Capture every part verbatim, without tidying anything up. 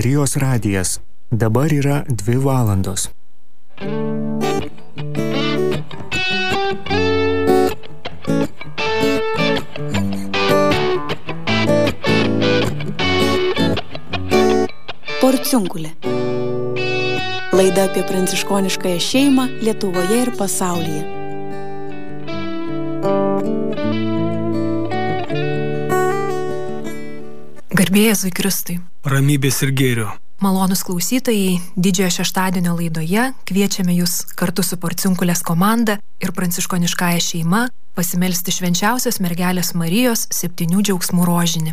Marijos radijas. Dabar yra dvi valandos. Porciunkulė. Laida apie pranciškoniškąją šeimą Lietuvoje ir pasaulyje. Garbė Jėzui Kristui. Ramybės ir gėrio. Malonūs klausytojai, didžiojo šeštadienio laidoje kviečiame jūs kartu su Porciunkulės komanda ir pranciškoniškąja šeima pasimelsti švenčiausios mergelės Marijos septynių džiaugsmų rožinį.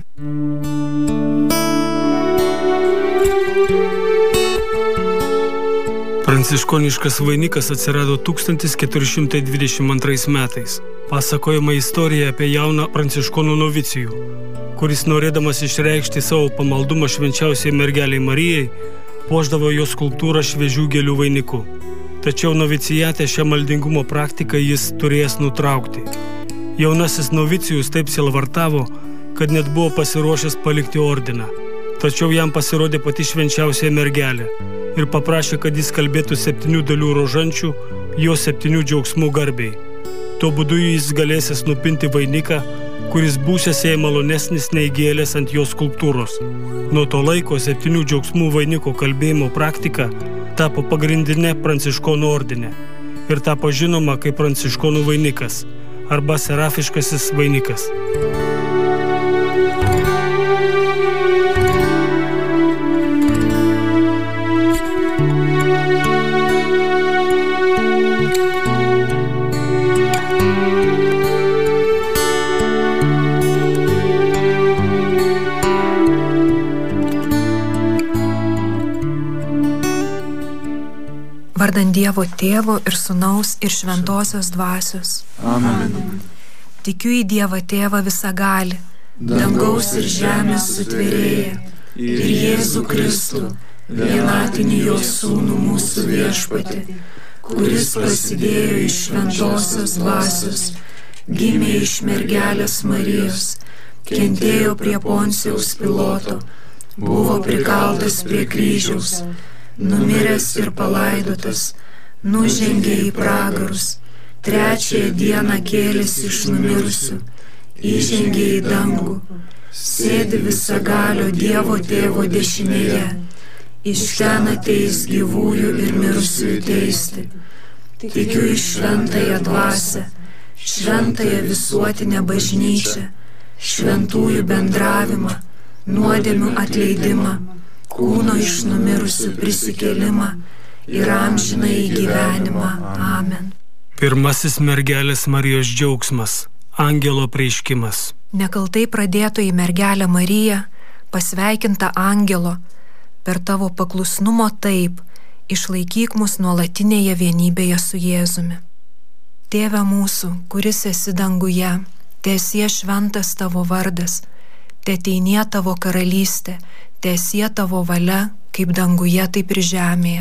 Pranciškoniškas vainikas atsirado tūkstantis keturi šimtai dvidešimt antrais metais. Pasakojama istorija apie jauną pranciškonų novicijų, kuris norėdamas išreikšti savo pamaldumą švenčiausiai mergeliai Marijai, puošdavo jos skulptūrą šviežių gėlių vainiku. Tačiau novicijate šią maldingumo praktiką jis turėjęs nutraukti. Jaunasis novicijus taip sielvartavo, kad net buvo pasiruošęs palikti ordiną. Tačiau jam pasirodė pati švenčiausia mergelė ir paprašė, kad jis kalbėtų septynių dalių rožančių jo septynių džiaugsmų garbei. Tuo būdu jis galėsės nupinti vainiką, kuris būsės jai malonesnis nei gėlės ant jos skulptūros. Nuo to laiko septynių džiaugsmų vainiko kalbėjimo praktika tapo pagrindinė pranciškonų ordine ir tapo žinoma kaip pranciškonų vainikas arba serafiškasis vainikas. Vardant Dievo Tėvo ir Sūnaus ir Šventosios Dvasios. Amen. Tikiu į Dievą Tėvą visagalį, dangaus ir žemės sutvėrėją, ir Jėzų Kristų, vienatinį jo Sūnų mūsų viešpatį, kuris prasidėjo iš Šventosios Dvasios, gimė iš mergelės Marijos, kentėjo prie Poncijaus Piloto, buvo prikaltas prie kryžiaus, numiręs ir palaidotas, nužengė į pragarus, trečiąją dieną kėlėsi iš numirusių, įžengė į dangų, sėdi visagalio Dievo Tėvo dešinėje, iš ten ateis gyvųjų ir mirusiųjų teisti. Tikiu į šventąją dvasią, šventąją visuotinę bažnyčią, šventųjų bendravimą, nuodėmių atleidimą, kūno iš numirusių prisikėlimą ir amžinąjį gyvenimą. Amen. Pirmasis mergelės Marijos džiaugsmas – angelo apreiškimas. Nekaltai pradėtoji mergelė Marija, pasveikinta angelo, per tavo paklusnumo taip, išlaikyk mus nuolatinėje vienybėje su Jėzumi. Tėve mūsų, kuris esi danguje, teesie šventas tavo vardas, teateinie tavo karalystė, teesie tavo valia, kaip danguje, taip ir žemėje.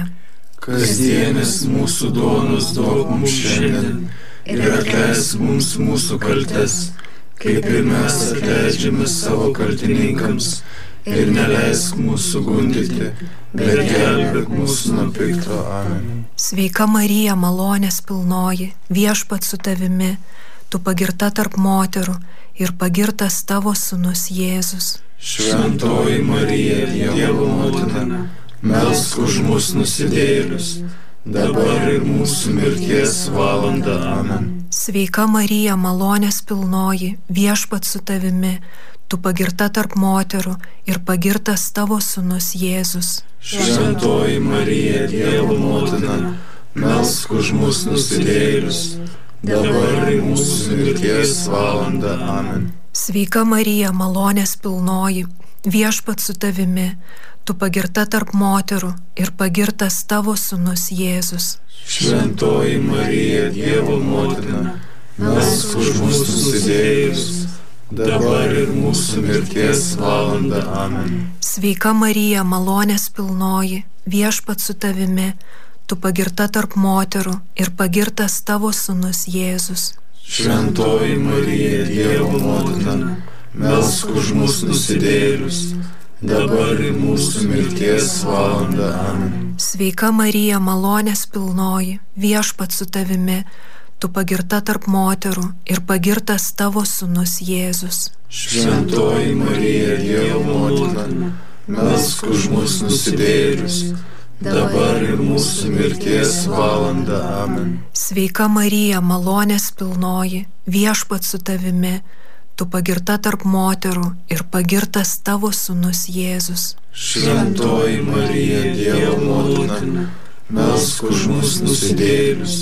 Kasdienis mūsų duonos duok mums šiandien ir atleisk mums mūsų kaltes, kaip ir mes atleidžiame savo kaltininkams, ir neleisk mūsų gundyti, bet gelbėk mūsų nuo pikto. Amen. Sveika Marija, malonės pilnoji, viešpats su tavimi, tu pagirta tarp moterų ir pagirtas tavo sūnus Jėzus. Šventoji Marija, Dievo motina, melsk už mus nusidėjėlius, dabar ir mūsų mirties valanda. Amen. Sveika Marija, malonės pilnoji, viešpats su tavimi, tu pagirta tarp moterų ir pagirtas tavo sūnus Jėzus. Šventoji Marija, Dievo motina, melsk už mus nusidėjėlius, dabar ir mūsų mirties valanda. Amen. Sveika Marija, malonės pilnoji, viešpats su tavimi, tu pagirta tarp moterų ir pagirtas tavo sūnus Jėzus. Šventoji Marija, Dievo motina, melsk už mus nusidėjėlius, dabar ir mūsų mirties valanda. Amen. Sveika Marija, malonės pilnoji, viešpats su tavimi, tu pagirta tarp moterų ir pagirtas tavo sūnus Jėzus. Šventoji Marija, Dievo motina, melsk už mus nusidėjėlius, dabar ir mūsų mirties valanda. Amen. Sveika Marija, malonės pilnoji, viešpats su tavimi, tu pagirta tarp moterų ir pagirtas tavo sūnus Jėzus. Šventoji Marija, Dievo motina, melsk už mus nusidėjėlius, dabar ir mūsų mirties valanda. Amen. Sveika Marija, malonės pilnoji, viešpats su tavimi, tu pagirta tarp moterų ir pagirtas tavo sūnus Jėzus. Šventoji Marija, Dievo motina, melsk už mus nusidėjėlius,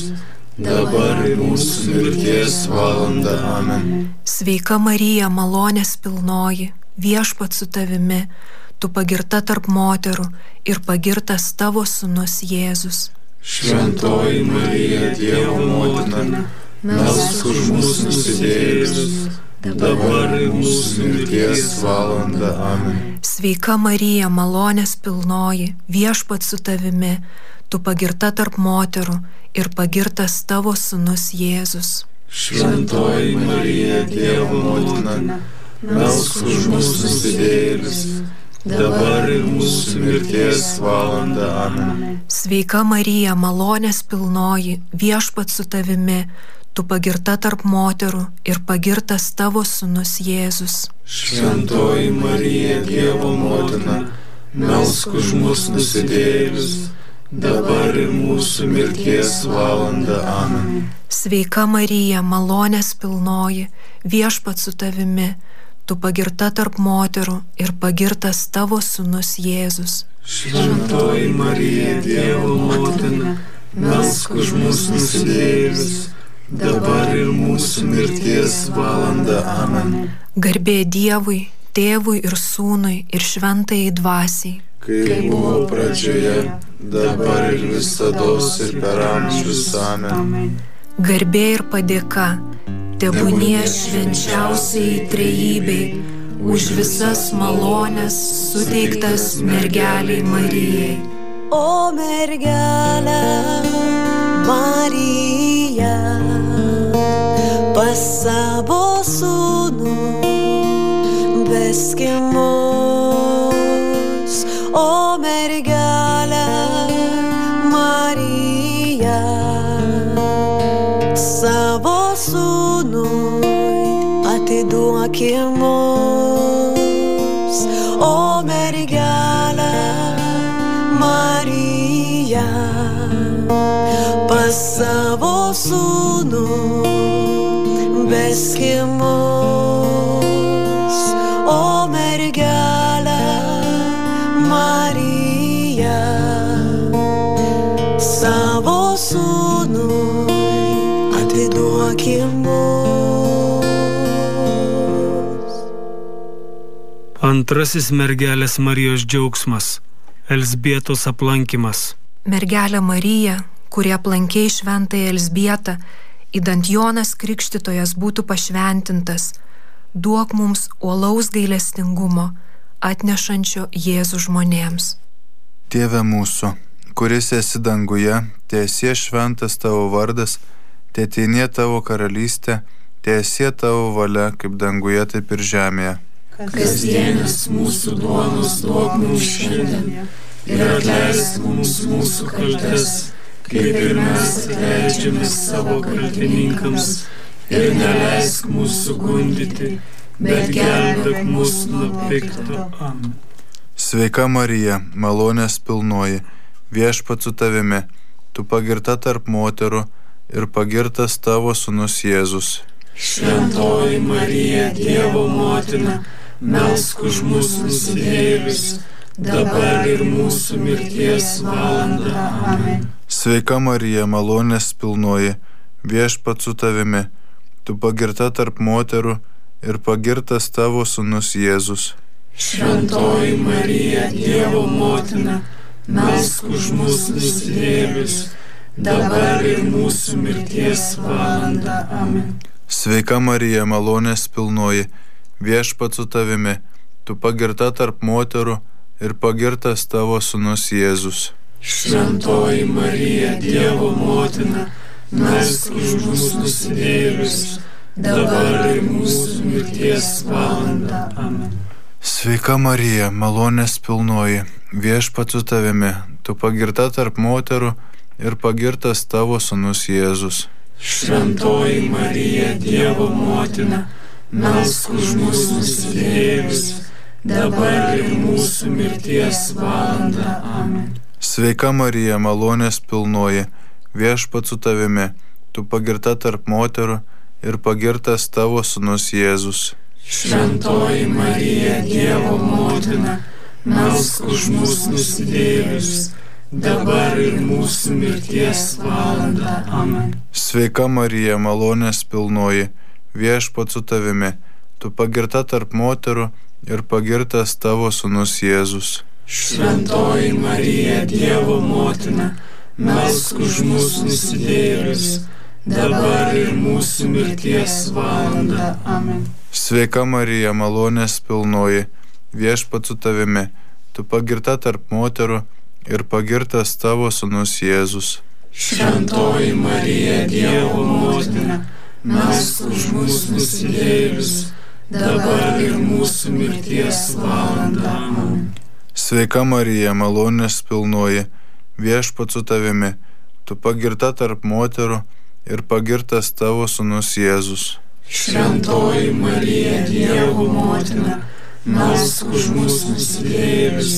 dabar ir mūsų mirties valanda. Amen. Sveika Marija, malonės pilnoji, viešpats su tavimi, tu pagirta tarp moterų ir pagirtas tavo sūnus Jėzus. Šventoji Marija, Dievo motina, melsk už mus nusidėjėlius, dabar ir mūsų mirties valanda. Amen. Sveika Marija, malonės pilnoji, viešpats su tavimi, tu pagirta tarp moterų ir pagirtas tavo sūnus Jėzus. Šventoji Marija, Dievo motina, melsk už mus nusidėjėlius, dabar ir mūsų mirties valanda. Amen. Sveika Marija, malonės pilnoji, viešpats su tavimi, tu pagirta tarp moterų ir pagirtas tavo sūnus Jėzus. Šventoji Marija, Dievo motina, melsk už mus nusidėjėlius, dabar ir mūsų mirties valanda. Amen. Sveika Marija, malonės pilnoji, viešpats su tavimi, tu pagirta tarp moterų ir pagirtas tavo sūnus Jėzus. Šventoji Marija, Dievo motina, melsk už mus nusidėjėlius, dabar ir mūsų mirties valanda. Amen. Garbė Dievui, Tėvui ir Sūnui ir Šventajai Dvasiai, kaip buvo pradžioje, dabar ir visados ir per amžius. Amen. Garbė ir padėka tebūnie švenčiausiai trejybei už visas malones suteiktas mergeliai Marijai. O mergelė Marija, pas savo sūnų veski mus. O mergelė Marija, savo sūnui atiduoki mus. O mergelė Marija, pas savo sūnų veski mus. O mergelė Marija, savo sūnui atiduoki mus. Antrasis mergelės Marijos džiaugsmas – Elzbietos aplankymas. Mergelė Marija, kurie aplankė šventąją Elzbietą, idant Jonas Krikštytojas būtų pašventintas, duok mums uolaus gailestingumo, atnešančio Jėzų žmonėms. Tėve mūsų, kuris esi danguje, teesie šventas tavo vardas, teateinie tavo karalystė, teesie tavo valia, kaip danguje, taip ir žemėje. Kasdienis mūsų duonos duok mums šiandien ir atleisk mums mūsų kaltes, kaip ir mes atleidžiame savo kaltininkams, ir neleisk mūsų gundyti, bet gelbėk mus nuo pikto. Amen. Sveika Marija, malonės pilnoji, viešpats su tavimi, tu pagirta tarp moterų ir pagirtas tavo sūnus Jėzus. Šventoji Marija, Dievo motina, melsk už mus nusidėjėlius, dabar ir mūsų mirties valanda. Amen. Sveika Marija, malonės pilnoji, viešpats su tavimi, tu pagirta tarp moterų ir pagirtas tavo sūnus Jėzus. Šventoji Marija, Dievo motina, melsk už mus nusidėjėlius, dabar ir mūsų mirties valanda. Amen. Sveika Marija, malonės pilnoji, viešpats su tavimi, tu pagirta tarp moterų ir pagirtas tavo sūnus Jėzus. Šventoji Marija, Dievo motina, melsk už mus nusidėjėlius, dabar ir mūsų mirties valanda. Amen. Sveika Marija, malonės pilnoji, viešpats su tavimi, tu pagirta tarp moterų ir pagirtas tavo sūnus Jėzus. Šventoji Marija, Dievo motina, melsk už mus nusidėjėlius, dabar ir mūsų mirties valandą. Amen. Sveika Marija, malonės pilnoji, viešpats su tavimi, tu pagirta tarp moterų ir pagirtas tavo sūnus Jėzus. Šventoji Marija, Dievo motina, melsk už mus nusidėjėlius, dabar ir mūsų mirties valandą. Amen. Sveika Marija, malonės pilnoji, viešpats su tavimi, tu pagirta tarp moterų ir pagirtas tavo sūnus Jėzus. Šventoji Marija, Dievo motina, melsk už mus nusidėjėlius, dabar ir mūsų mirties valandą. Amen. Sveika Marija, malonės pilnoji, viešpats su tavimi, tu pagirta tarp moterų ir pagirtas tavo sūnus Jėzus. Šventoji Marija, Dievo motina, melsk už mus nusidėjėlius, dabar ir mūsų mirties valandą. Amen. Sveika Marija, malonės pilnoji, viešpats su tavimi, tu pagirta tarp moterų ir pagirtas tavo sūnus Jėzus. Šventoji Marija, Dievo motina, melsk už mus nusidėjėlius,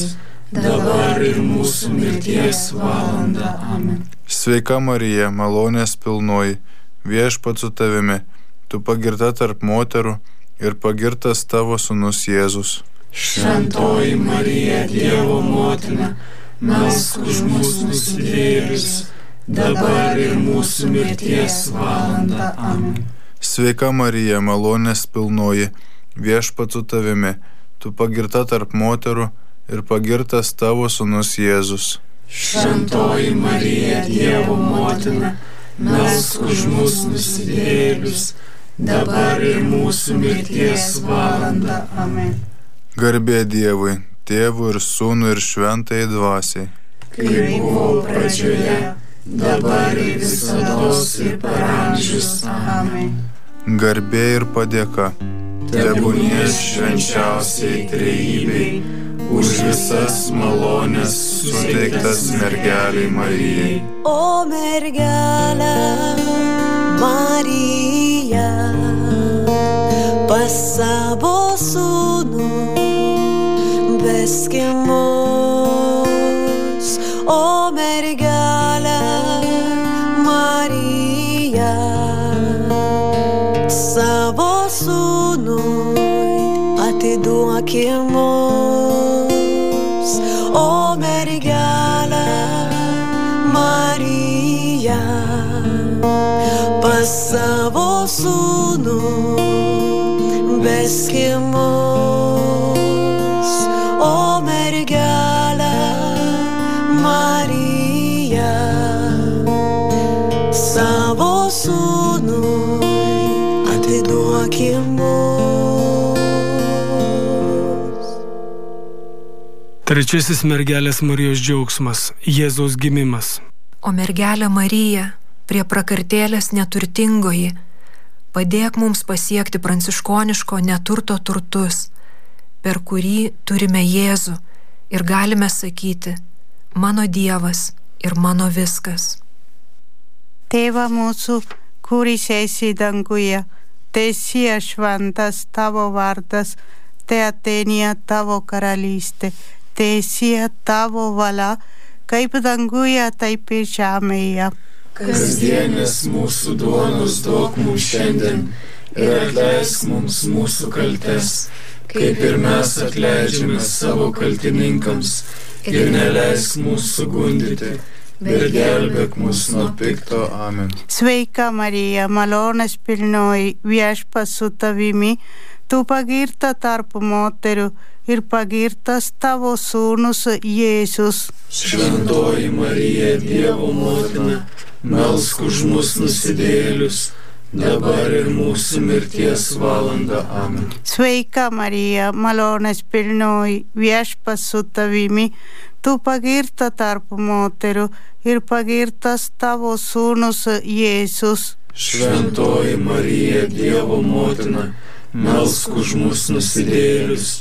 dabar ir mūsų mirties valandą. Amen. Sveika Marija, malonės pilnoji, viešpats su tavimi, tu pagirta tarp moterų ir pagirtas tavo sūnus Jėzus. Šventoji Marija, Dievo motina, melsk už mus nusidėjėlius, dabar ir mūsų mirties valandą. Amen. Sveika Marija, malonės pilnoji, viešpats su tavimi, tu pagirta tarp moterų ir pagirtas tavo sūnus Jėzus. Šventoji Marija, Dievo motina, melsk už mus nusidėjėlius, dabar ir mūsų mirties valandą. Amen. Garbė Dievui, Tėvui ir Sūnui ir Šventajai Dvasiai. Kaip buvo pradžioje, dabar ir visados ir per amžius. Amen. Garbė ir padėka tebūnie švenčiausiai trejybei už visas malones suteiktas mergelei Marijai. O mergelė Marija, pas savo sūnų veski mus. O mergelė Marija, savo sūnui atiduoki mus. O mergelė Marija, pas savo sūnų veski mus. O mergelė Marija, savo sūnui atiduoki mus. Trečiasis mergelės Marijos džiaugsmas – Jėzaus gimimas. O mergelė Marija, prie prakartėlės neturtingoji, padėk mums pasiekti pranciškoniško neturto turtus, per kurį turime Jėzų ir galime sakyti, mano Dievas ir mano viskas. Tėve mūsų, kuris esi danguje, teesie šventas tavo vardas, teateinie tavo karalystė, teesie tavo valia, kaip danguje, taip ir žemėje. Kasdienės mūsų duonos duok mums šiandien ir atleisk mums mūsų kaltes, kaip ir mes atleidžiame savo kaltininkams, ir neleisk mūsų gundyti, bet gelbėk mus nuo pikto. Amen. Sveika Marija, malonės pilnoji, viešpats su tavimi, tu pagirta tarp moterų ir pagirtas tavo sūnus Jėzus. Šventoji Marija, Dievo motina, melsk už mus nusidėjėlius, dabar ir mūsų mirties valandą. Amen. Sveika Marija, malonės pilnoji, viešpats su tavimi, tu pagirta tarp moterų ir pagirtas tavo sūnus Jėzus. Šventoji Marija, Dievo motina, melsk už mus nusidėjėlius,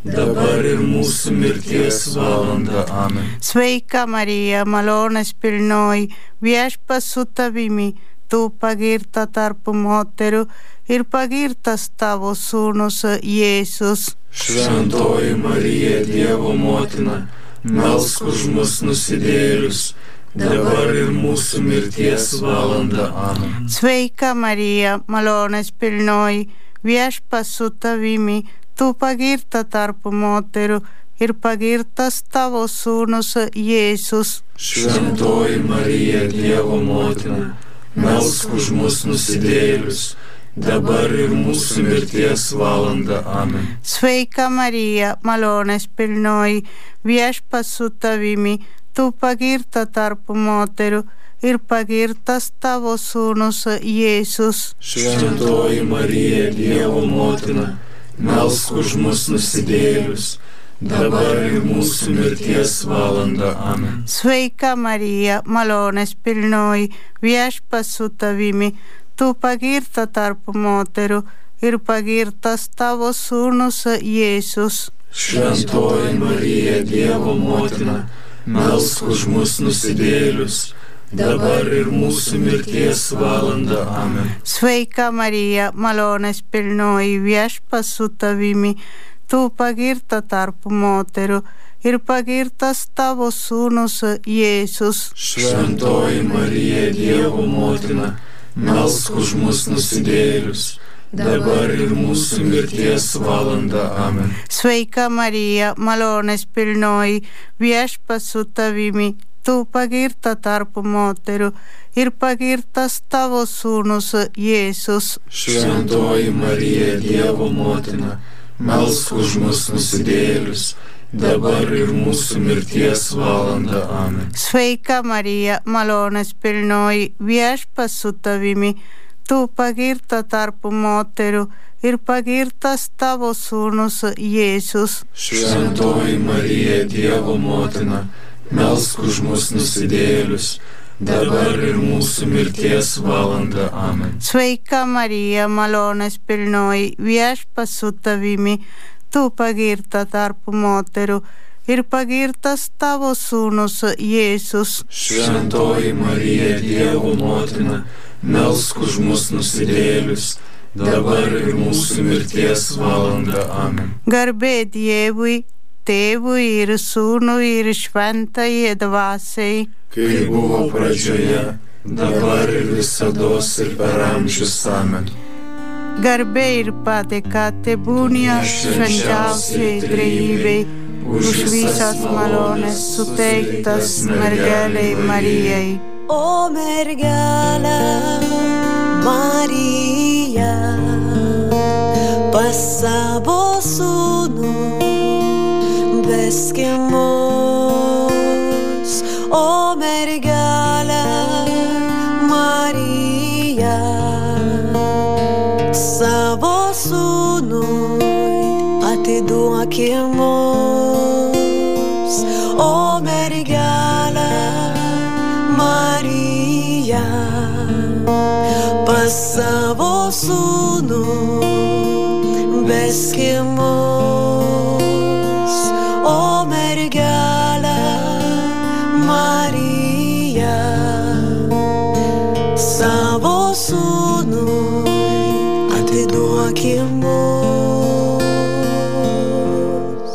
dabar ir mūsų mirties valanda. Amen. Sveika Marija, malonės pilnoji, Viešpats su tavimi, tu pagirta tarp moterų ir pagirtas tavo sūnus Jėzus. Šventoji Marija, Dievo motina, melsk už mus nusidėjėlius, dabar ir mūsų mirties valanda. Amen. Sveika Marija, malonės pilnoji, Viešpats su tavimi, tu pagirta tarp moterų ir pagirtas tavo sūnus Jėzus. Šventoji Marija, Dievo motina, melsk už mus nusidėjėlius, dabar ir mūsų mirties valanda. Amen. Sveika Marija, malonės pilnoji, Viešpats su tavimi, tu pagirta tarp moterų ir pagirtas tavo sūnus Jėzus. Šventoji Marija, Dievo motina, melsk už mus nusidėjėlius, dabar ir mūsų mirties valanda. Amen. Sveika Marija, malonės pilnoji, Viešpats su tavimi, tu pagirta tarp moterų ir pagirtas tavo sūnus Jėzus. Šventoji Marija, Dievo motina, melsk už mus nusidėjėlius, dabar ir mūsų mirties valanda. Amen. Sveika Marija, malonės pilnoji, Viešpats su tavimi, tu pagirta tarp moterų ir pagirtas tavo sūnus Jėzus. Šventoji Marija, Dievo motina, melsk už mus nusidėjėlius, dabar ir mūsų mirties valanda. Amen. Sveika Marija, malonės pilnoji, Viešpats su tavimi, tu pagirta tarp moterų ir pagirtas tavo sūnus Jėzus. Šventoji Marija, Dievo motina, melsk už mus nusidėjėlius, dabar ir mūsų mirties valanda. Amen. Sveika Marija, malonės pilnoji, Viešpats su tavimi, tu pagirta tarp moterų ir pagirtas tavo sūnus Jėzus. Šventoji Marija, Dievo motina, melsk už mus nusidėjėlius, dabar ir mūsų mirties valanda. Amen. Sveika Marija, malonės pilnoji, Viešpats su tavimi, tu pagirta tarp moterų ir pagirtas tavo sūnus Jėzus. Šventoji Marija, Dievo motina, melsk už mus nusidėjėlius, dabar ir mūsų mirties valanda. Amen. Garbė Dievui, Tėvui ir Sūnui ir Šventajai Dvasiai, kaip buvo pradžioje, dabar ir visados ir per amžius. Amen. Garbė ir padėka tebūnie švenčiausiai trejybei, už visas malones suteiktas mergelei Marijai. O mergelė Marija, pas savo sūnų veski mus. O mergelė Marija, savo sūnui atiduoki mus. O mergelė Marija, pas savo sūnų veski mus. O mergelė Marija, savo sūnui atiduoki mus.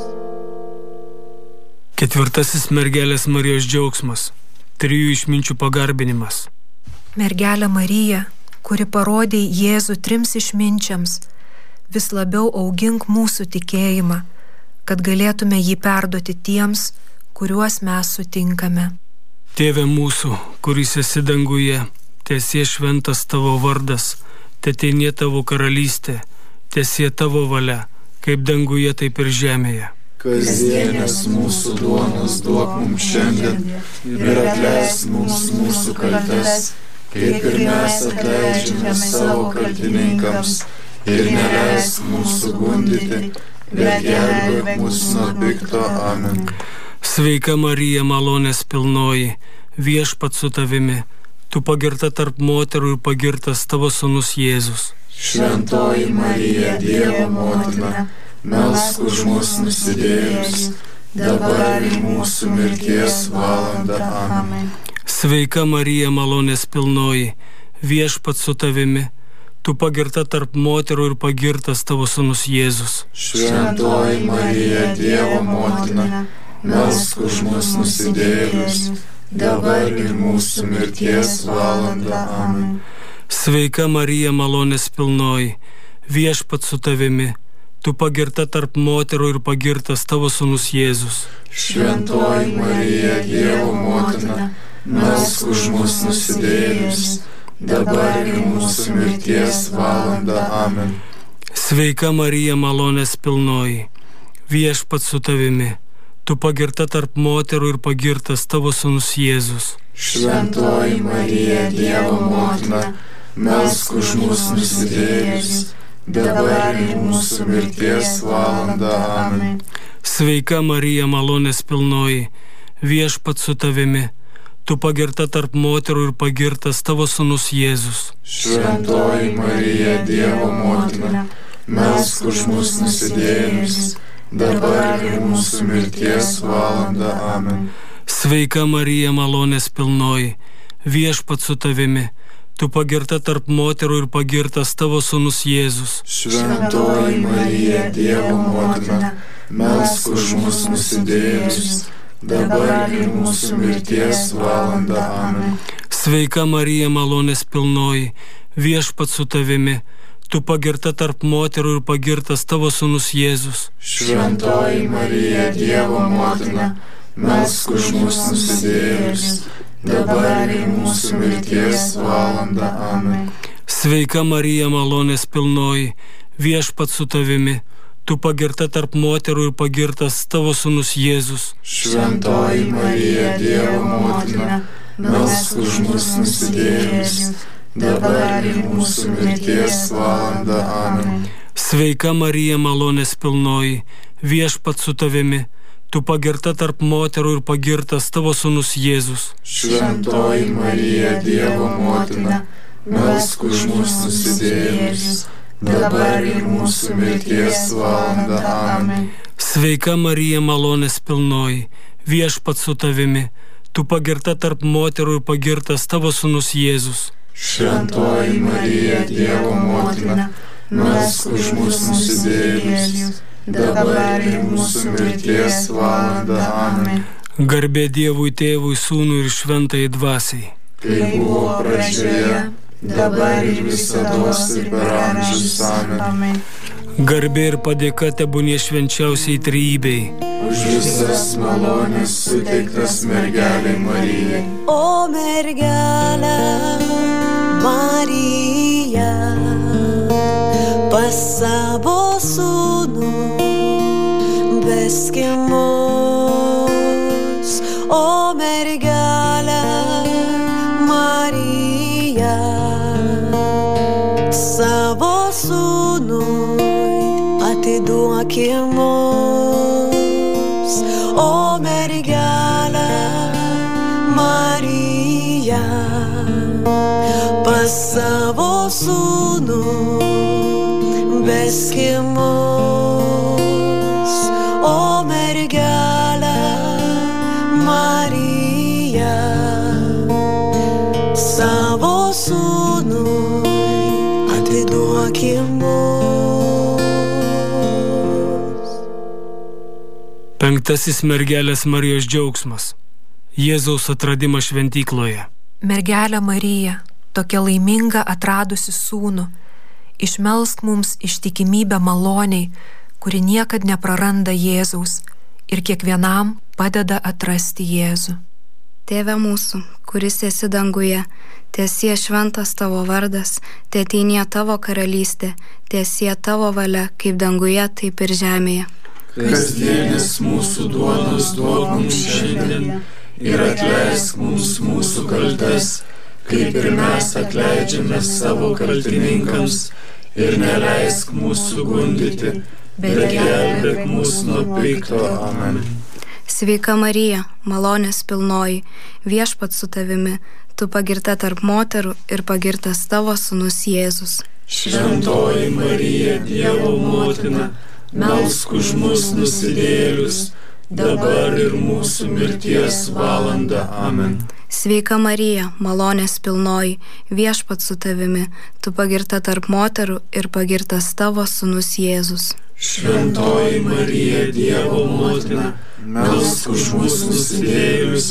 Ketvirtasis mergelės Marijos džiaugsmas – trijų išminčių pagarbinimas. Mergelė Marija, kuri parodė Jėzų trims išminčiams, vis labiau augink mūsų tikėjimą, kad galėtume jį perduoti tiems, kuriuos mes sutinkame. Tėve mūsų, kuris esi danguje, teesie šventas tavo vardas, teateinie tavo karalystė, teesie tavo valia, kaip danguje, taip ir žemėje. Kasdienės mūsų duonos duok mums šiandien ir atleisk mums mūsų kaltes, kaip ir mes atleidžiame savo kaltininkams, ir neleisk mūsų gundyti, bet gelbėk mus nuo pikto. Amen. Sveika Marija, malonės pilnoji, Viešpats su tavimi, tu pagirta tarp moterų ir pagirtas tavo sūnus Jėzus. Šventoji Marija, Dievo motina, melsk už mus nusidėjėlius, dabar ir mūsų mirties valandą. Amen. Sveika Marija, malonės pilnoji, Viešpats su tavimi, tu pagirta tarp moterų ir pagirtas tavo sūnus Jėzus. Šventoji Marija, Dievo motina, melsk už mus nusidėjėlius, dabar ir mūsų mirties valandą. Amen. Sveika Marija, malonės pilnoji, Viešpats su tavimi, tu pagirta tarp moterų ir pagirtas tavo sūnus Jėzus. Šventoji Marija, Dievo motina, melsk už mus nusidėjėlius, dabar ir mūsų mirties valandą. Amen. Sveika Marija, malonės pilnoji, Viešpats su tavimi, tu pagirta tarp moterų ir pagirtas tavo sūnus Jėzus. Šventoji Marija, Dievo motina, melsk už mus nusidėjėlius, dabar ir mūsų mirties valandą. Amen. Sveika Marija, malonės pilnoji, Viešpats su tavimi, tu pagirta tarp moterų ir pagirtas tavo sūnus Jėzus. Šventoji Marija, Dievo motina, melsk už mus nusidėjėlius, dabar ir mūsų mirties valandą. Amen. Sveika Marija, malonės pilnoji, Viešpats su tavimi, tu pagirta tarp moterų ir pagirtas tavo sūnus Jėzus. Šventoji Marija, Dievo motina, melsk už mus nusidėjėlius, dabar ir mūsų mirties valandą. Amen. Sveika Marija, malonės pilnoji, Viešpats su tavimi, tu pagirta tarp moterų ir pagirtas tavo sūnus Jėzus. Šventoji Marija, Dievo motina, melsk už mus nusidėjėlius, dabar ir mūsų mirties valandą. Amen. Sveika Marija, malonės pilnoji, Viešpats su tavimi, tu pagirta tarp moterų ir pagirtas tavo sūnus Jėzus. Šventoji Marija, Dievo motina, melsk už mus nusidėjėlius, dabar ir mūsų mirties valandą. Amen. Sveika Marija, malonės pilnoji, Viešpats su tavimi, tu pagirta tarp moterų ir pagirtas tavo sūnus Jėzus. Šventoji Marija, Dievo motina, melsk už mus nusidėjėlius, dabar ir mūsų mirties valandą. Amen. Sveika Marija, malonės pilnoji, Viešpats su tavimi, tu pagirta tarp moterų ir pagirtas tavo sūnus Jėzus. Šventoji Marija, Dievo motina, melsk už mus nusidėjėlius, dabar ir mūsų mirties valandą. Amen. Garbė Dievui Tėvui, Sūnui ir Šventajai Dvasiai. Kaip buvo pradžioje, dabar ir visados ir per amžius. Amen. Garbė ir padėka tebūnie švenčiausiai Trejybei. Už visas malonės suteiktas mergelei Marijai. O mergelė Marija, pas savo sūnų veski mus. O mergelė Marija, savo sūnui atiduoki mus. O mergelė Marija, pas savo sūnų veski mus. O mergelė Marija, savo sūnui atiduoki mus. Penktasis mergelės Marijos džiaugsmas. Jėzaus atradimas šventykloje. Mergelė Marija, tokia laiminga atradusi sūnų, išmelsk mums ištikimybę maloniai, kuri niekad nepraranda Jėzaus ir kiekvienam padeda atrasti Jėzų. Tėve mūsų, kuris esi danguje, tiesie šventas tavo vardas, teateinie tavo karalystė, tiesie tavo valia, kaip danguje, taip ir žemėje. Kasdienis mūsų duonos duok mums šiandien ir atleisk mums mūsų kaltes, kaip ir mes atleidžiame savo kaltininkams, ir neleisk mūsų gundyti, bet gelbėk mus nuo pikto. Amen. Sveika Marija, malonės pilnoji, Viešpats su tavimi, tu pagirta tarp moterų ir pagirtas tavo sūnus Jėzus. Šventoji Marija, Dievo motina, melsk už mus nusidėjėlius, dabar ir mūsų mirties valanda. Amen. Sveika Marija, malonės pilnoji, viešpats su tavimi, tu pagirta tarp moterų ir pagirtas tavo sūnus Jėzus. Šventoji Marija, Dievo motina, melsk už mus nusidėjėlius,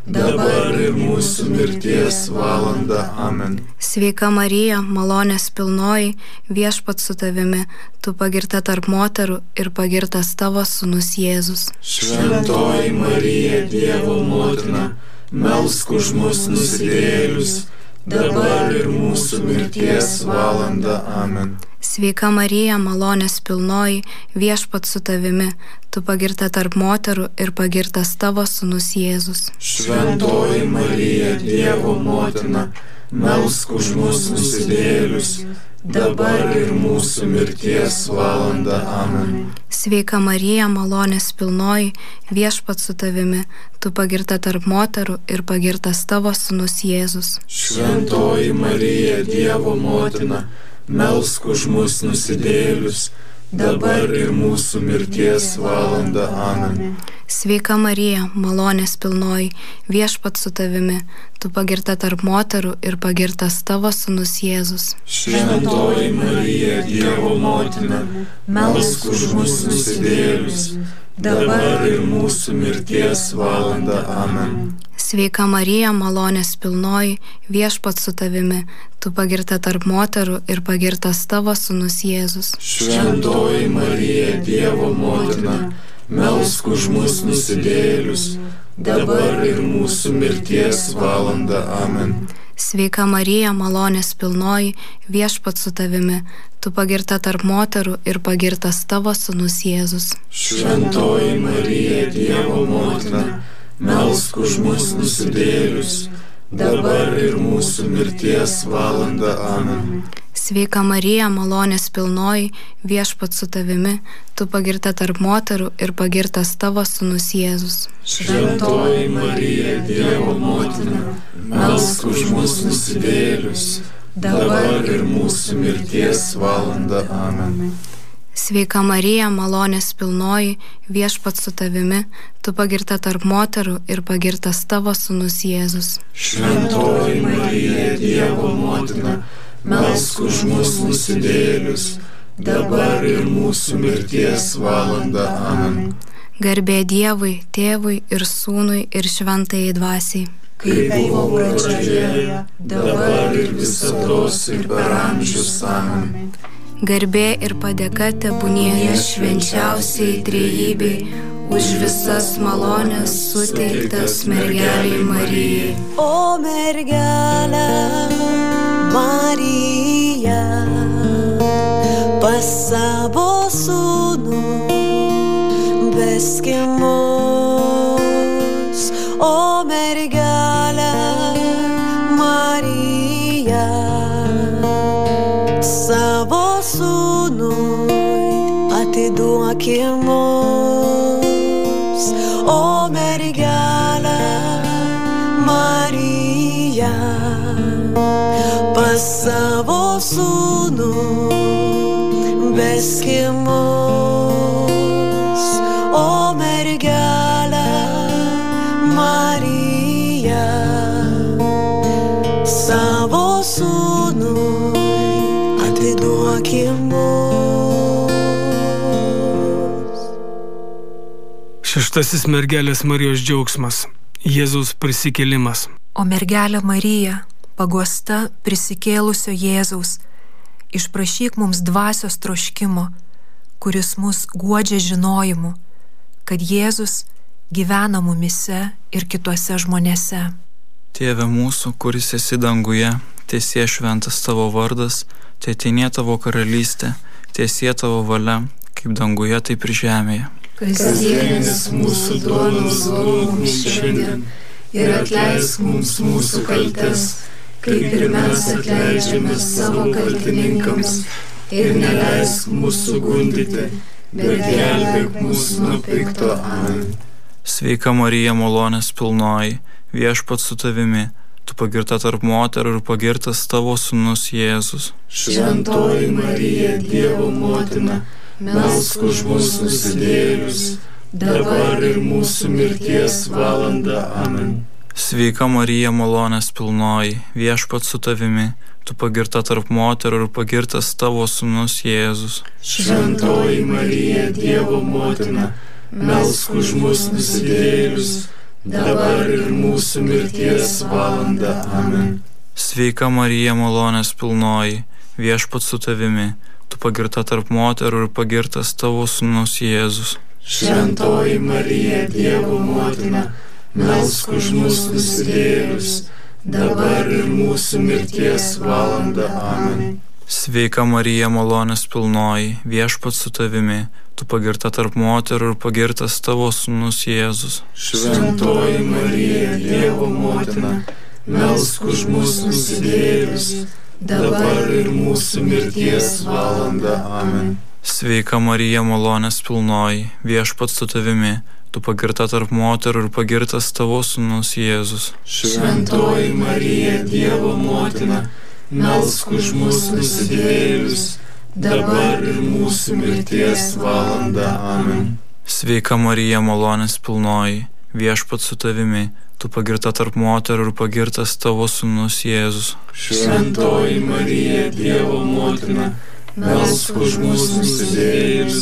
dabar ir mūsų mirties valanda. Amen. Sveika Marija, malonės pilnoji, viešpats su tavimi, tu pagirta tarp moterų ir pagirtas tavo sūnus Jėzus. Šventoji Marija, Dievo motina, melsk už mus nusidėjėlius, dabar ir mūsų mirties valanda. Amen. Sveika Marija, malonės pilnoji, viešpats su tavimi, tu pagirta tarp moterų ir pagirtas tavo sūnus Jėzus. Šventoji Marija, Dievo motina, melsk už mus nusidėjėlius, dabar ir mūsų mirties valanda. Amen. Sveika Marija, malonės pilnoji, viešpats su tavimi, tu pagirta tarp moterų ir pagirtas tavo sūnus Jėzus. Šventoji Marija, Dievo motina, melsk už mus nusidėjėlius, dabar ir mūsų mirties valanda. Amen. Sveika Marija, malonės pilnoji, viešpats su tavimi, tu pagirta tarp moterų ir pagirtas tavo sūnus Jėzus. Šventoji Marija, Dievo motina, melsk už mus nusidėjėlius, dabar ir mūsų mirties valanda. Amen. Sveika Marija, malonės pilnoji, viešpats su tavimi, tu pagirta tarp moterų ir pagirtas tavo sūnus Jėzus. Šventoji Marija, Dievo motina, melsk už mus nusidėjėlius, dabar ir mūsų mirties valanda. Amen. Sveika Marija, malonės pilnoji, viešpats su tavimi, tu pagirta tarp moterų ir pagirtas tavo sūnus Jėzus. Šventoji Marija, Dievo motina, melsk už mus nusidėjėlius, dabar ir mūsų mirties valanda. Amen. Sveika Marija, malonės pilnoji, viešpats su tavimi, tu pagirta tarp moterų ir pagirtas tavo sūnus Jėzus. Šventoji Marija, Dievo motina, melsk už mus nusidėjėlius, dabar ir mūsų mirties valanda. Amen. Sveika Marija, malonės pilnoji, viešpats su tavimi, tu pagirta tarp moterų ir pagirtas tavo sūnus Jėzus. Šventoji Marija, Dievo motina, melsk už mus nusidėjėlius, dabar ir mūsų mirties valanda. Amen. Garbė Dievui, Tėvui ir Sūnui ir Šventajai Dvasiai. Kaip buvo pradžioje, dabar ir visados ir per amžius. Amen. Garbė ir padėka tebūnie švenčiausiai trejybei už visas malonės suteiktas mergelei Marijai. O mergelė Marija, pas savo sūnų veski mus. O mergelė Marija, savo sūnui atiduoki mus. O mergelė Marija, pas savo sūnų veski mus. O mergelė Marija, savo sūnui atiduoki mus. Šeštasis mergelės Marijos džiaugsmas – Jėzaus prisikėlimas. O mergelė Marija, paguosta prisikėlusio Jėzaus, išprašyk mums dvasios troškimo, kuris mus guodžia žinojimu, kad Jėzus gyvena mumise ir kituose žmonėse. Tėve mūsų, kuris esi danguje, tiesie šventas tavo vardas, teateinie tavo karalystė, tiesie tavo valia, kaip danguje, taip ir žemėje. Kasdienis mūsų duonos duok mums šiandien ir atleisk mums mūsų kaltes, kaip ir mes atleidžiame savo kaltininkams, ir neleisk mūsų gundyti, bet gelbėk mūsų nuo pikto. Amen. Sveika Marija, malonės pilnoji, viešpats su tavimi, tu pagirta tarp moterų ir pagirtas tavo sūnus Jėzus. Šventoji Marija, Dievo motina, melsk už mus nusidėjėlius, dabar ir mūsų mirties valanda. Amen. Sveika Marija, malonės pilnoji, Viešpats su tavimi, tu pagirta tarp moterų ir pagirtas tavo sūnus Jėzus. Šventoji Marija, Dievo motina, melsk už mus nusidėjėlius, dabar ir mūsų mirties valanda. Amen. Sveika Marija, malonės pilnoji, Viešpats su tavimi, tu pagirta tarp moterų ir pagirtas tavo sūnus Jėzus. Šventoji Marija, Dievo motina, melsk už mus nusidėjėlius, dabar ir mūsų mirties valanda. Amen. Sveika Marija, malonės pilnoji, Viešpats su tavimi, tu pagirta tarp moterų ir pagirtas tavo sūnus Jėzus. Šventoji Marija, Dievo motina, melsk už mus nusidėjėlius, dabar ir mūsų mirties valanda. Amen. Sveika Marija, malonės pilnoji, Viešpats su tavimi, tu pagirta tarp moterų ir pagirtas tavo sūnus Jėzus. Šventoji Marija, Dievo motina, melsk už mus nusidėjėlius, dabar ir mūsų mirties valanda. Amen. Sveika Marija, malonės pilnoji, Viešpats su tavimi, tu pagirta tarp moterų ir pagirtas tavo sūnus Jėzus. Šventoji Marija, Dievo motina, melsk už mus nusidėjėlius,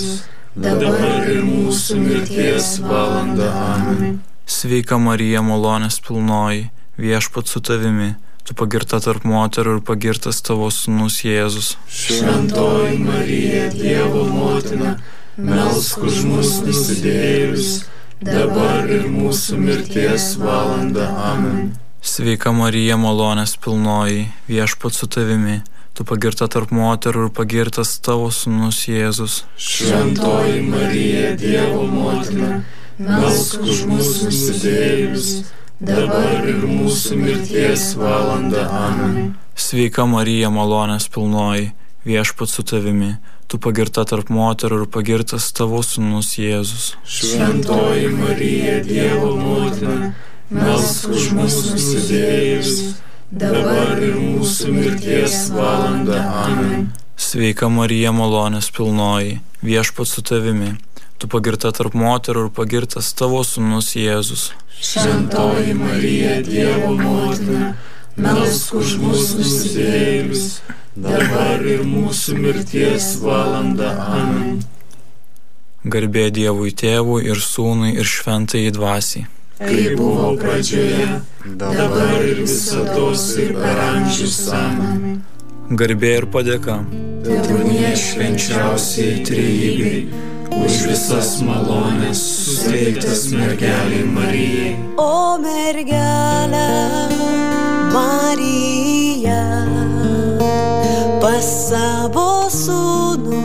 dabar ir mūsų mirties valanda. Amen. Sveika Marija, malonės pilnoji, Viešpats su tavimi, tu pagirta tarp moterų ir pagirtas tavo sūnus Jėzus. Šventoji Marija, Dievo motina, melsk už mus nusidėjėlius, dabar ir mūsų mirties valanda. Amen. Sveika Marija, malonės pilnoji, Viešpats su tavimi, tu pagirta tarp moterų ir pagirtas tavo sūnus Jėzus. Šventoji Marija, Dievo motina, melsk už mus nusidėjėlius, dabar ir mūsų mirties valanda. Amen. Sveika Marija, malonės pilnoji, Viešpats su tavimi, tu pagirta tarp moterų ir pagirtas tavo sūnus Jėzus. Šventoji Marija, Dievo motina, melsk už mus nusidėjėlius, dabar ir mūsų mirties valanda. Amen. Sveika Marija, malonės pilnoji, Viešpats su tavimi, tu pagirta tarp moterų ir pagirtas tavo sūnus Jėzus. Šventoji Marija, Dievo motina, melsk už mus nusidėjėlius, dabar ir mūsų mirties valanda. Amen. Garbė Dievui Tėvui ir Sūnui ir Šventajai Dvasiai. Kaip buvo pradžioje, dabar ir visados ir per amžius. Amen. Garbė ir padėka tebūnie švenčiausiai Trejybei, už visas malonės suteiktas mergelei Marijai. O mergelė Marija, pas savo sūnų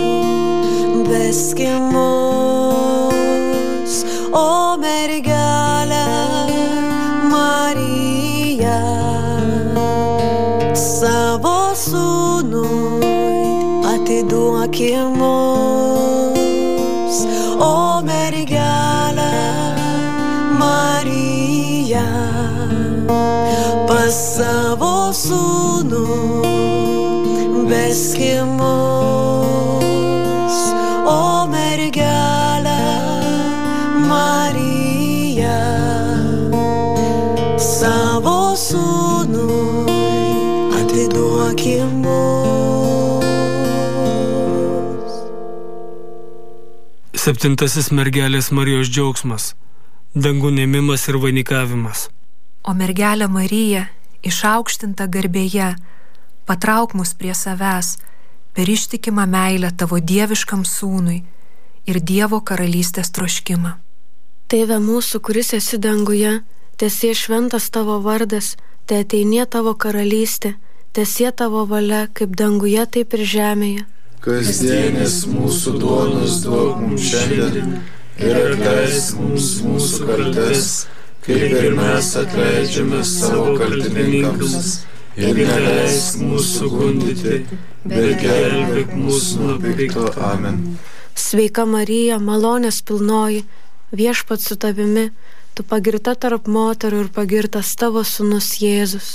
veski mus. O mergelė Marija, savo sūnui atiduoki mus. O mergelė Marija, pas savo sūnų veski mus. O mergelė Marija, savo sūnui atiduoki mus. Septintasis mergelės Marijos džiaugsmas - dangų ėmimas ir vainikavimas. O mergelė Marija, išaukštinta garbėje, patrauk mus prie savęs per ištikimą meilę tavo dieviškam sūnui ir Dievo karalystės troškimą. Tėve mūsų, kuris esi danguje, teesie šventas tavo vardas, teateinie tavo karalystė, teesie tavo valia, kaip danguje, taip ir žemėje. Kasdienės mūsų duonos duok mums šiandien ir atleisk mums mūsų kaltes, kaip ir mes atleidžiame savo kaltininkams. Ir neleisk mūsų gundyti, bet gelbėk mus nuo pikto. Amen. Sveika Marija, malonės pilnoji, Viešpats su tavimi, tu pagirta tarp moterų ir pagirtas tavo sūnus Jėzus.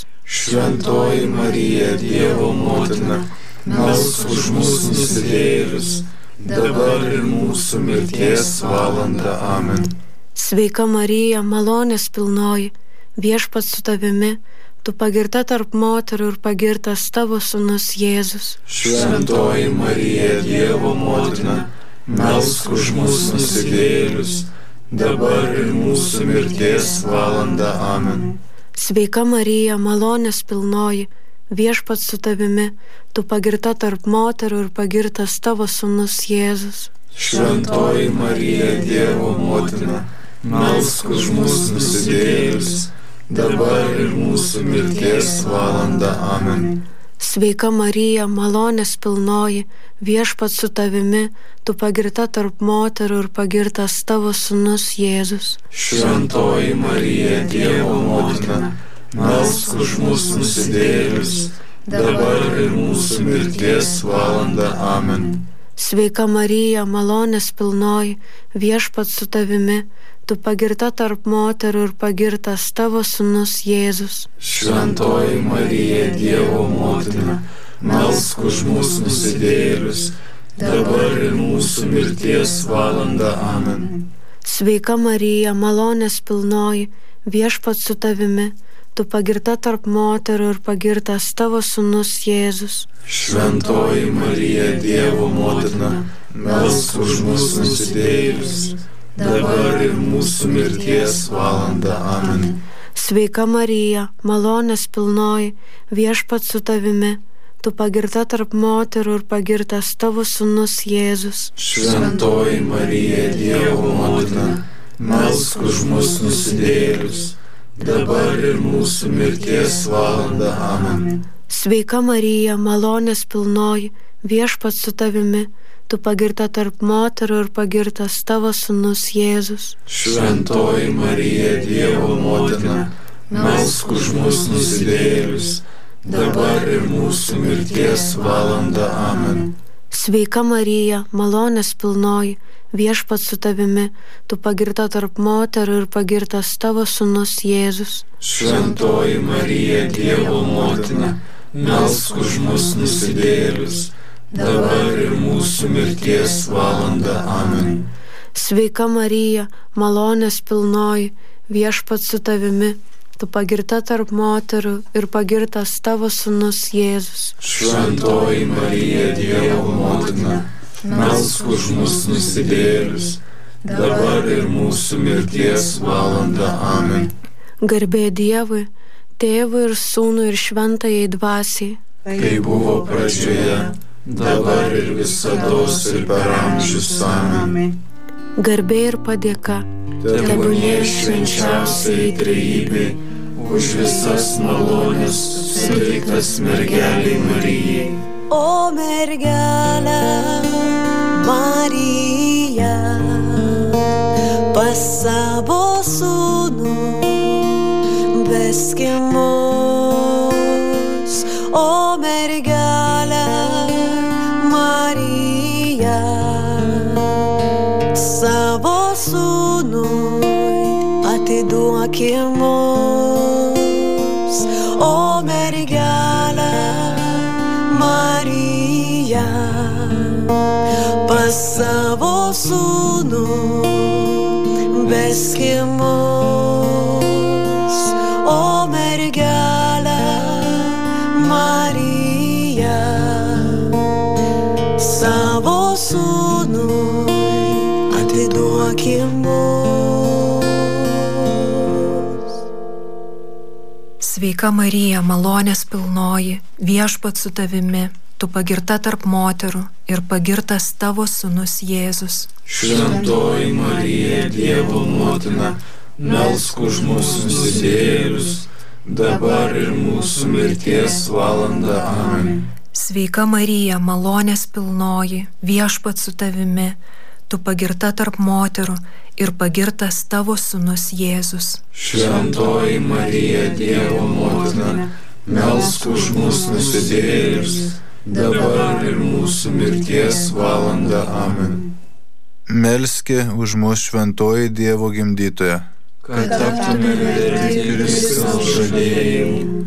Šventoji Marija, Dievo motina, melsk už mus nusidėjėlius, dabar ir mūsų mirties valanda. Amen. Sveika Marija, malonės pilnoji, viešpats su tavimi, tu pagirta tarp moterų ir pagirtas tavo sūnus Jėzus. Šventoji Marija, Dievo motina, melsk už mus nusidėjėlius, dabar ir mūsų mirties valanda. Amen. Sveika Marija, malonės pilnoji, viešpats su tavimi, tu pagirta tarp moterų ir pagirtas tavo sūnus Jėzus. Šventoji Marija, Dievo motina, melsk už mus nusidėjėlius, dabar ir mūsų mirties valanda. Amen. Sveika Marija, malonės pilnoji, viešpats su tavimi, tu pagirta tarp moterų ir pagirtas tavo sūnus Jėzus. Šventoji Marija, Dievo motina, melsk už mus nusidėjėlius, dabar ir mūsų mirties valanda. Amen. Sveika Marija, malonės pilnoji, viešpats su tavimi, tu pagirta tarp moterų ir pagirtas tavo sūnus Jėzus. Šventoji Marija, Dievo motina, melsk už mus nusidėjėlius, dabar ir mūsų mirties valanda. Amen. Sveika Marija, malonės pilnoji, viešpats su tavimi, tu pagirta tarp moterų ir pagirtas tavo sūnus Jėzus. Šventoji Marija, Dievo motina, melsk už mus nusidėjėlius, dabar ir mūsų mirties valanda. Amen. Sveika Marija, malonės pilnoji, viešpats su tavimi, tu pagirta tarp moterų ir pagirtas tavo sūnus Jėzus. Šventoji Marija, Dievo motina, melsk už mus nusidėjėlius, dabar ir mūsų mirties valanda. Amen. Sveika Marija, malonės pilnoji, viešpats su tavimi, tu pagirta tarp moterų ir pagirtas tavo sūnus Jėzus. Šventoji Marija, Dievo motina, melsk už mus nusidėjėlius, dabar ir mūsų mirties valanda. Amen. Sveika Marija, malonės pilnoji, viešpats su tavimi, tu pagirta tarp moterų ir pagirtas tavo sūnus Jėzus. Šventoji Marija, Dievo motina, melsk už mus nusidėjėlius, dabar ir mūsų mirties valanda. Amen. Sveika Marija, malonės pilnoji, viešpats su tavimi, tu pagirta tarp moterų ir pagirtas tavo sūnus Jėzus. Šventoji Marija, Dievo motina, melsk už mus nusidėjėlius, dabar ir mūsų mirties valanda. Amen. Garbė Dievui, Tėvui ir Sūnui ir Šventajai Dvasiai, kai buvo pradžioje, dabar ir visados ir per amžius. Amen. Garbė ir padėka tebūnie švenčiausiai trejybei už visas malonės suteiktas mergelei Marijai. O mergelė Marija, pas savo sūnų veski mus. O mergelė Marija, savo sūnui atiduoki mus. O mergelė Marija, pas savo sūnų veski mus. O mergelė Marija, savo sūnui atiduoki mus. Sveika Marija, malonės pilnoji, viešpats su tavimi, tu pagirta tarp moterų ir pagirtas tavo sūnus Jėzus. Šventoji Marija, Dievo motina, melsk už mus nusidėjėlius, dabar ir mūsų mirties valanda. Amen. Sveika Marija, malonės pilnoji, viešpats su tavimi, tu pagirta tarp moterų ir pagirtas tavo sūnus Jėzus. Šventoji Marija, Dievo motina, melsk už mus nusidėjėlius, dabar ir mūsų mirties valanda. Amen. Melski už mus šventoji Dievo gimdytoja, kad taptume verti Kristaus žadėjimų.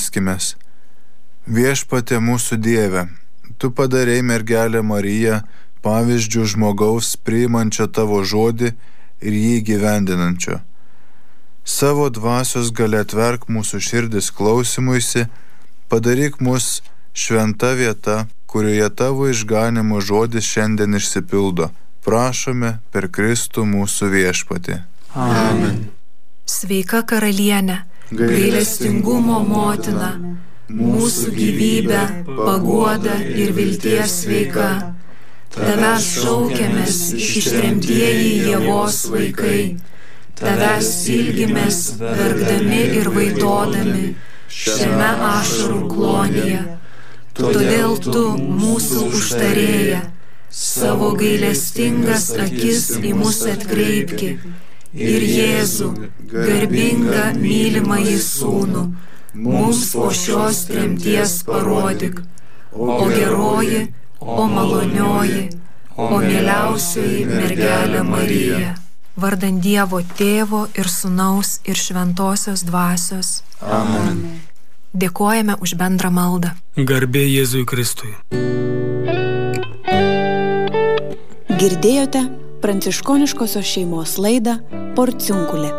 Melskimės. Viešpatie mūsų Dieve, tu padarei mergelę Mariją pavyzdžių žmogaus priimančio tavo žodį ir jį gyvendinančio. Savo dvasios galia atverk mūsų širdis klausimuisi, padaryk mus šventa vieta, kurioje tavo išganimo žodis šiandien išsipildo. Prašome per Kristų mūsų viešpatį. Amen. Sveika karalienė, gailestingumo motina, mūsų gyvybė, paguoda ir vilties sveika. Tavęs šaukiamės, ištremtieji Ievos vaikai, tavęs ilgimės, verkdami ir vaitodami, šiame ašarų klonyje. Todėl tu, mūsų užtarėja, savo gailestingas akis į mus atkreipki ir Jėzų, garbingą mylimąjį sūnų, mums po šios tremties parodyk, o geroji, o malonioji, o mieliausioji mergelė Marija. Vardan Dievo Tėvo ir Sūnaus ir Šventosios Dvasios. Amen. Dėkojame už bendrą maldą. Garbė Jėzui Kristui. Girdėjote pranciškoniškosios šeimos laidą Porciunkulė.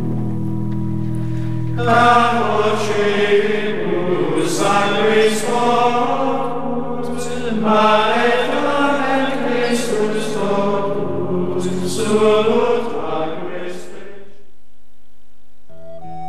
La voce, Salve,